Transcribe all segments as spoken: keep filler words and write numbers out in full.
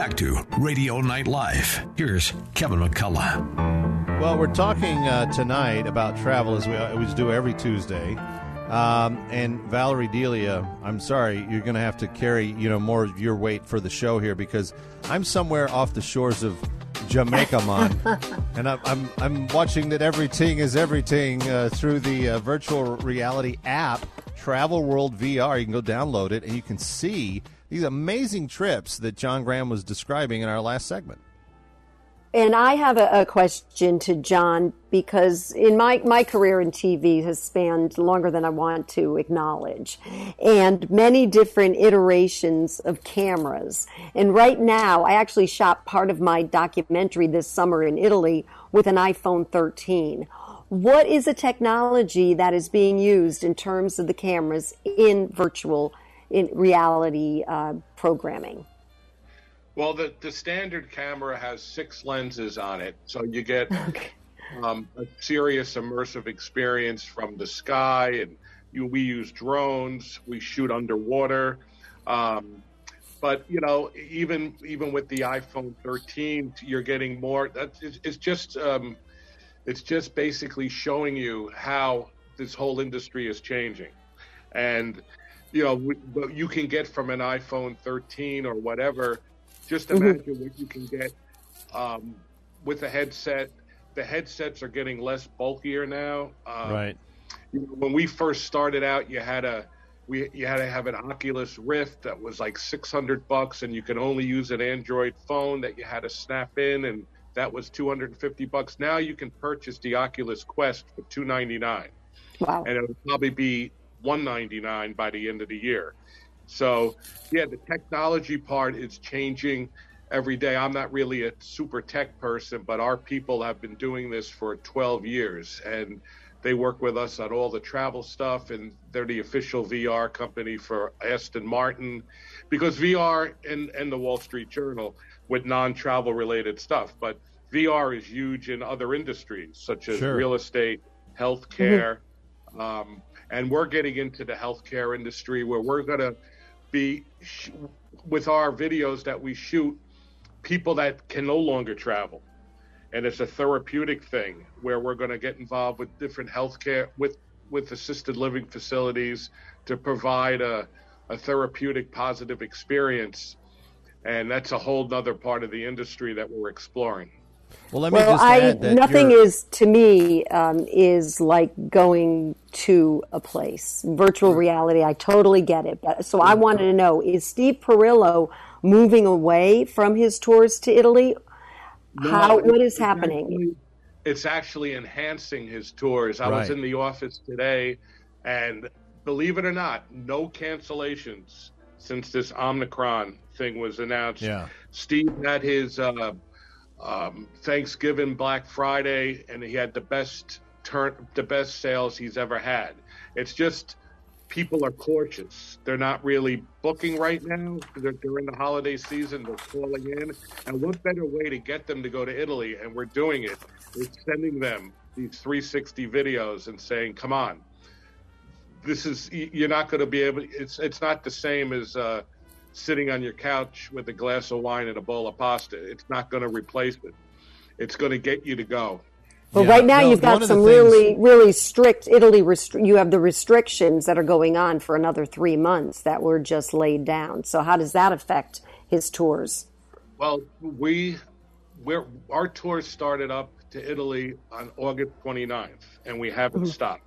back to Radio Night Live. Here's Kevin McCullough. Well, we're talking uh, tonight about travel, as we always do every Tuesday. Um, and Valerie Delia, I'm sorry, you're going to have to carry, you know, more of your weight for the show here, because I'm somewhere off the shores of Jamaica, man, and I'm, I'm I'm watching that everything is everything uh, through the uh, virtual reality app, Travel World V R. You can go download it, and you can see these amazing trips that John Graham was describing in our last segment. And I have a, a question to John, because in my, my career in T V has spanned longer than I want to acknowledge, and many different iterations of cameras. And right now, I actually shot part of my documentary this summer in Italy with an iPhone thirteen. What is the technology that is being used in terms of the cameras in virtual in reality uh, programming? Well, the, the standard camera has six lenses on it, so you get Okay. um, a serious immersive experience from the sky. And you, we use drones, we shoot underwater. Um, but, you know, even even with the iPhone thirteen, you're getting more. That's, it's, it's just um, it's just basically showing you how this whole industry is changing. And, you know, what you can get from an iPhone thirteen or whatever. Just imagine mm-hmm. what you can get um, with a headset. The headsets are getting less bulkier now. Um, right. You know, when we first started out, you had a we you had to have an Oculus Rift that was like six hundred bucks, and you could only use an Android phone that you had to snap in, and that was two hundred fifty bucks. Now you can purchase the Oculus Quest for two ninety-nine. Wow. And it'll probably be one ninety-nine by the end of the year. So, yeah, the technology part is changing every day. I'm not really a super tech person, but our people have been doing this for twelve years, and they work with us on all the travel stuff, and they're the official V R company for Aston Martin, because V R and, and the Wall Street Journal with non-travel related stuff. But V R is huge in other industries, such as Sure. real estate, healthcare, mm-hmm. um, and we're getting into the healthcare industry where we're going to be, with our videos that we shoot, people that can no longer travel. And it's a therapeutic thing where we're going to get involved with different healthcare, with, with assisted living facilities to provide a, a therapeutic, positive experience. And that's a whole other part of the industry that we're exploring. Well, let me well, just I, add that nothing you're... is, to me, um, is like going to a place. Virtual reality, I totally get it. But, so I wanted to know, is Steve Perillo moving away from his tours to Italy? No, How? What is it's happening? Actually, it's actually enhancing his tours. I Right. was in the office today, and believe it or not, no cancellations since this Omicron thing was announced. Yeah. Steve had his uh, um, Thanksgiving, Black Friday, and he had the best turn, the best sales he's ever had. It's just people are cautious. They're not really booking right now. They're during the holiday season. They're calling in, and what better way to get them to go to Italy? And we're doing it. We're sending them these three sixty videos and saying, "Come on, this is you're not going to be able. It's it's not the same as." Uh, sitting on your couch with a glass of wine and a bowl of pasta. It's not going to replace it. It's going to get you to go. Well, Yeah. right now No, you've one got of the some things- really, really strict Italy. Restri- you have the restrictions that are going on for another three months that were just laid down. So how does that affect his tours? Well, we, we're, our tour started up to Italy on August twenty-ninth, and we haven't mm-hmm. stopped.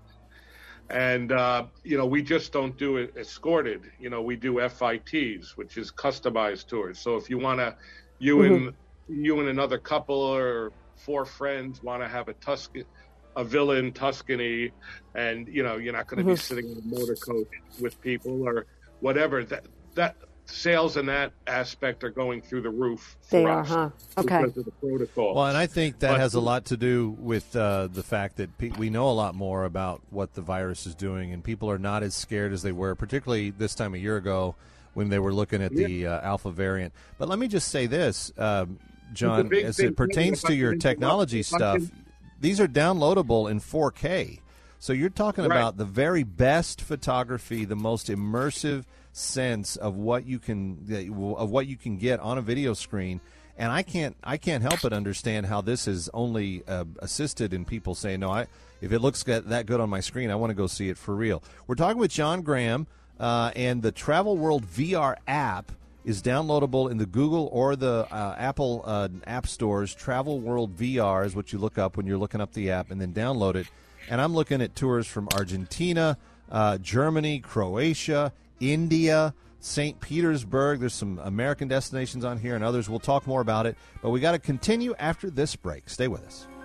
And, uh, you know, we just don't do it escorted. You know, we do F I Ts, which is customized tours. So if you want to, you mm-hmm. and you and another couple or four friends want to have a Tuscan, a villa in Tuscany, and, you know, you're not going to mm-hmm. be sitting in a motor coach with people or whatever. That that sales in that aspect are going through the roof. They for are, us huh? Okay. Because of the protocol. Well, and I think that but, has a lot to do with uh, the fact that pe- we know a lot more about what the virus is doing, and people are not as scared as they were, particularly this time a year ago when they were looking at the uh, Alpha variant. But let me just say this, um, John, as it pertains to your technology stuff, these are downloadable in four K. So you're talking Right. about the very best photography, the most immersive sense of what you can of what you can get on a video screen. And I can't I can't help but understand how this is only uh, assisted in people saying, no, I if it looks that good on my screen, I want to go see it for real. We're talking with John Graham, uh, and the Travel World V R app is downloadable in the Google or the uh, Apple uh, app stores. Travel World V R is what you look up when you're looking up the app, and then download it. And I'm looking at tours from Argentina, uh, Germany, Croatia, India, Saint Petersburg. There's some American destinations on here and others. We'll talk more about it, but we got to continue after this break. Stay with us.